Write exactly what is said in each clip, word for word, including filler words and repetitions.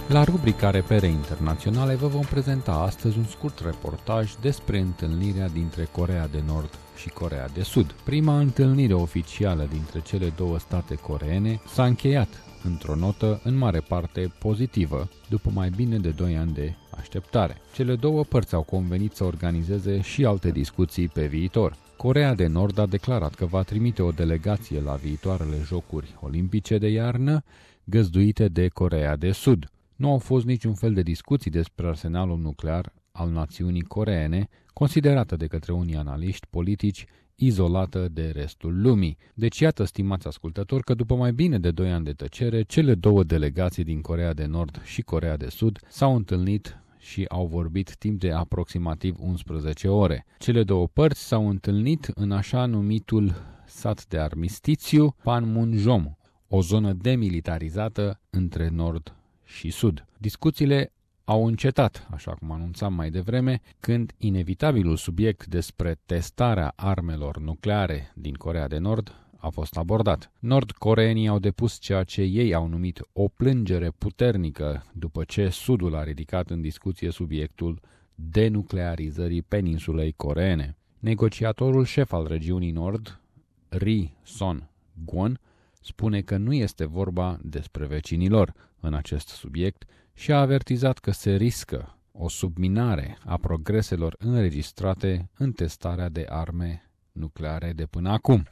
La rubrica Repere Internaționale vă vom prezenta astăzi un scurt reportaj despre întâlnirea dintre Coreea de Nord și Coreea de Sud. Prima întâlnire oficială dintre cele două state coreene s-a încheiat într-o notă în mare parte pozitivă, după mai bine de doi ani de așteptare. Cele două părți au convenit să organizeze și alte discuții pe viitor. Coreea de Nord a declarat că va trimite o delegație la viitoarele Jocuri Olimpice de iarnă, găzduite de Coreea de Sud. Nu au fost niciun fel de discuții despre arsenalul nuclear al națiunii coreene, considerată de către unii analiști politici izolată de restul lumii. Deci iată, stimați ascultători, că după mai bine de doi ani de tăcere, cele două delegații din Coreea de Nord și Coreea de Sud s-au întâlnit și au vorbit timp de aproximativ unsprezece ore. Cele două părți s-au întâlnit în așa numitul sat de armistițiu Panmunjom, o zonă demilitarizată între Nord și Sud. Discuțiile au încetat, așa cum anunțam mai devreme, când inevitabilul subiect despre testarea armelor nucleare din Coreea de Nord a fost abordat. Nord-coreenii au depus ceea ce ei au numit o plângere puternică după ce Sudul a ridicat în discuție subiectul denuclearizării peninsulei coreene. Negociatorul șef al regiunii Nord, Ri Son-gwon, spune că nu este vorba despre vecinii lor în acest subiect și a avertizat că se riscă o subminare a progreselor înregistrate în testarea de arme nucleare de până acum.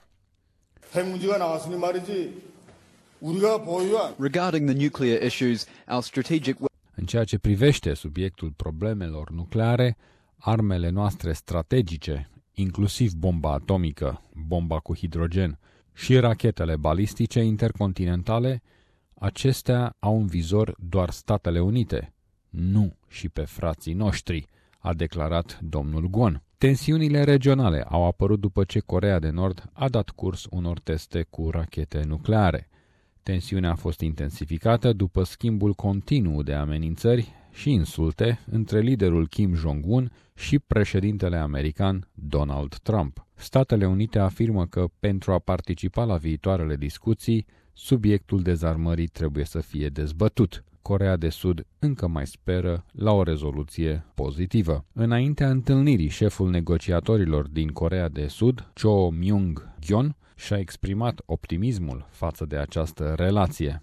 Regarding the nuclear issues, our strategic... În ceea ce privește subiectul problemelor nucleare, armele noastre strategice, inclusiv bomba atomică, bomba cu hidrogen și rachetele balistice intercontinentale, acestea au în vizor doar Statele Unite, nu și pe frații noștri, a declarat domnul Gwon. Tensiunile regionale au apărut după ce Coreea de Nord a dat curs unor teste cu rachete nucleare. Tensiunea a fost intensificată după schimbul continuu de amenințări și insulte între liderul Kim Jong-un și președintele american Donald Trump. Statele Unite afirmă că pentru a participa la viitoarele discuții, subiectul dezarmării trebuie să fie dezbătut. Coreea de Sud încă mai speră la o rezoluție pozitivă. Înaintea întâlnirii, șeful negociatorilor din Coreea de Sud, Cho Myung-gyon, și-a exprimat optimismul față de această relație.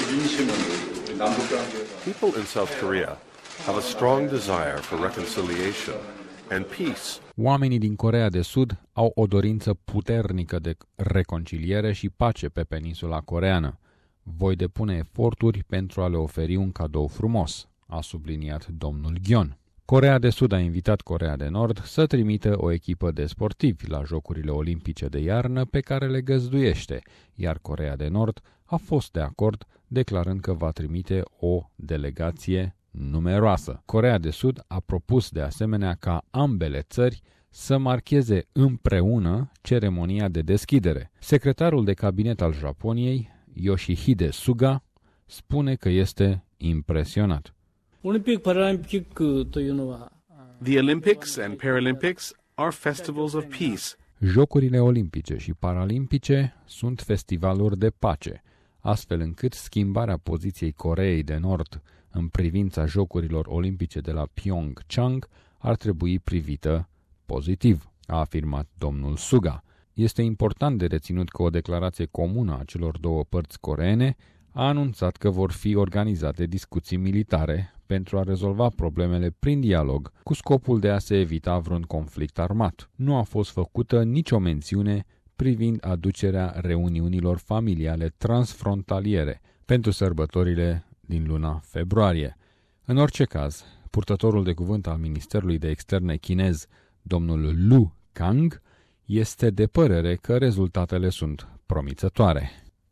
People in South Korea have a strong desire for reconciliation and peace. Oamenii din Coreea de Sud au o dorință puternică de reconciliere și pace pe peninsula coreeană. Voi depune eforturi pentru a le oferi un cadou frumos, a subliniat domnul Gyon. Coreea de Sud a invitat Coreea de Nord să trimită o echipă de sportivi la Jocurile Olimpice de iarnă pe care le găzduiește, iar Coreea de Nord a fost de acord, declarând că va trimite o delegație numeroasă. Coreea de Sud a propus de asemenea ca ambele țări să marcheze împreună ceremonia de deschidere. Secretarul de cabinet al Japoniei, Yoshihide Suga, spune că este impresionat. The Olympics and Paralympics are festivals of peace. Jocurile olimpice și paralimpice sunt festivaluri de pace, astfel încât schimbarea poziției Coreei de Nord în privința Jocurilor Olimpice de la Pyeongchang ar trebui privită pozitiv, a afirmat domnul Suga. Este important de reținut că o declarație comună a celor două părți coreene a anunțat că vor fi organizate discuții militare pentru a rezolva problemele prin dialog, cu scopul de a se evita vreun conflict armat. Nu a fost făcută nicio mențiune privind aducerea reuniunilor familiale transfrontaliere pentru sărbătorile din luna februarie. În orice caz, purtătorul de cuvânt al Ministerului de Externe chinez, domnul Lu Kang, este de părere că rezultatele sunt promițătoare.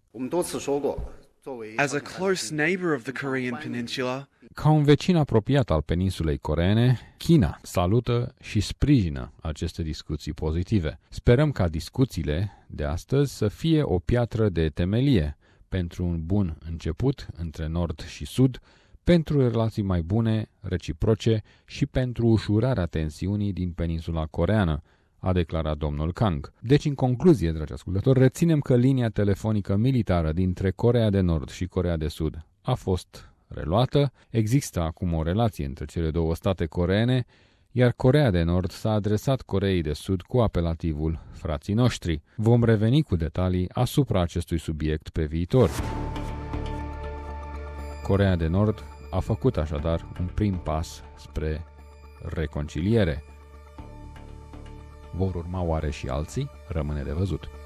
As a close neighbor of the Korean Peninsula, ca un vecin apropiat al peninsulei coreene, China salută și sprijină aceste discuții pozitive. Sperăm ca discuțiile de astăzi să fie o piatră de temelie pentru un bun început între Nord și Sud, pentru relații mai bune, reciproce și pentru ușurarea tensiunii din peninsula coreeană, a declarat domnul Kang. Deci, în concluzie, dragi ascultători, reținem că linia telefonică militară dintre Coreea de Nord și Coreea de Sud a fost reluată, există acum o relație între cele două state coreene, iar Coreea de Nord s-a adresat Coreei de Sud cu apelativul frații noștri. Vom reveni cu detalii asupra acestui subiect pe viitor. Coreea de Nord a făcut așadar un prim pas spre reconciliere. Vor urma oare și alții? Rămâne de văzut.